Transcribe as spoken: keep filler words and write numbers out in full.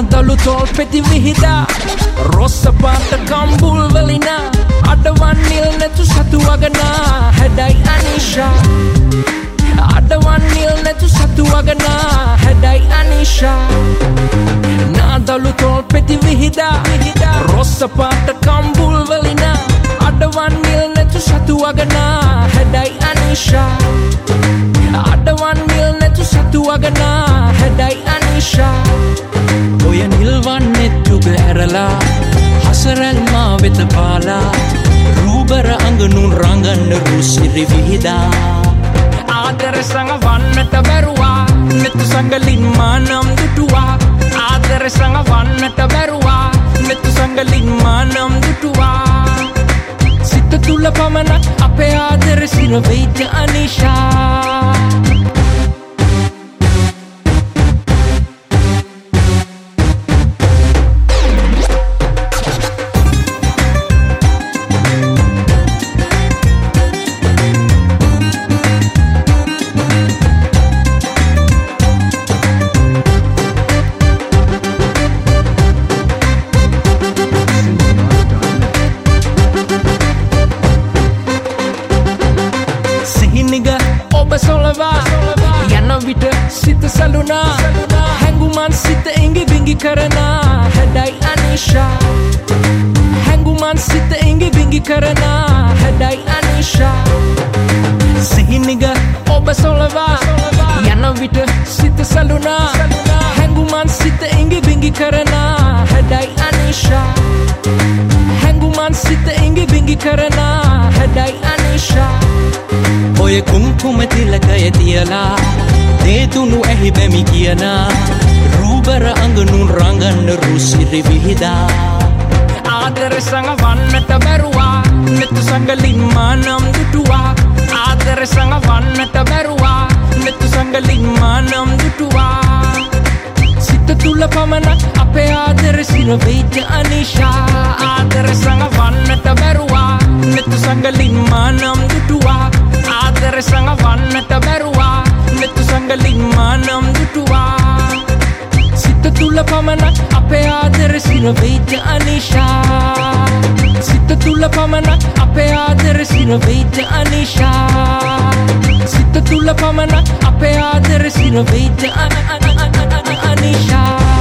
නාදලු තොල් පෙති විහිදා රොස්ස පාට කම්බුල් වලිනා අඩවන් නිල් නැතු සතු වගනා හැඩයි අනිෂා අඩවන් නිල් නැතු සතු වගනා හැඩයි අනිෂා නාදලු තොල් පෙති විහිදා රොස්ස පාට කම්බුල් වලිනා අඩවන් නිල් නැතු සතු වගනා හැඩයි අනිෂා අඩවන් නිල් නැතු සතු වගනා හැඩයි අනිෂා ඔය නිල්වන් නෙත්තුග ඇරලා හසරැල් මා වෙත පාලා රූබර අඟනුන් රඟන්න රුසිරි විහිදා ආදර සංගවන්නට බැරුවා නෙතු සංගලින් මානම් දුටුවා ආදර සංගවන්නට බැරුවා නෙතු සංගලින් මානම් දුටුවා සිත තුල පමණක් අපේ ආදර සිර වෙයිද අනිෂා යන විට සිත සලුනා හැඟුමන් සිත ඉඟි බිඟි කරනා හැඩයි අනිෂා හැඟුමන් සිත ඉඟි බිඟි කරනා හැඩයි අනිෂා සිහිනිග ඔබ සොලවා යන විට සිත සලුනා හැඟුමන් සිත ඉඟි බිඟි කරනා හැඩයි අනිෂා හැඟුමන් සිත ඉඟි බිඟි කරනා හැඩයි අනිෂා ඔය කුම්කුම තිලකය තියලා දේතුණු ඇහි බැමි කියනා රූබර අඟනුන් රඟන්න රුසිරි විහිදා ආදර සංගවන්නට බැරුවා නෙතු සංගලින් මානම් දුටුවා ආදර සංගවන්නට බැරුවා නෙතු සංගලින් මානම් දුටුවා සිත තුල පමණක් අපේ ආදර සිර වෙයිද අනිෂා ආදර සංගවන්නට බැරුවා නෙතු සංගලින් මානම් දුටුවා ආදර සංගවන්නට බැරුවා නෙතු සංගලින් මානම් දුටුවා සිත තුල පමණක් අපේ ආදර සිර වෙයිද අනිෂා සිත තුල පමණක් අපේ ආදර සිර වෙයිද අනිෂා සිත තුල පමණක් අපේ ආදර සිර වෙයිද අනිෂා